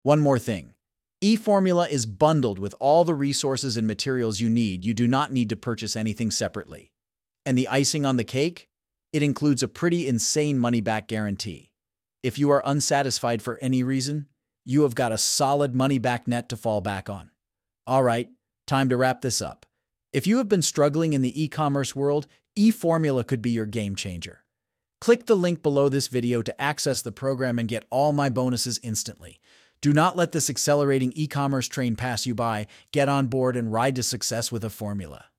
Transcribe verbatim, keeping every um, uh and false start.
One more thing. eFormula is bundled with all the resources and materials you need. You do not need to purchase anything separately. And the icing on the cake? It includes a pretty insane money-back guarantee. If you are unsatisfied for any reason, you have got a solid money-back net to fall back on. All right, time to wrap this up. If you have been struggling in the e-commerce world, eFormula could be your game changer. Click the link below this video to access the program and get all my bonuses instantly. Do not let this accelerating e-commerce train pass you by. Get on board and ride to success with eFormula.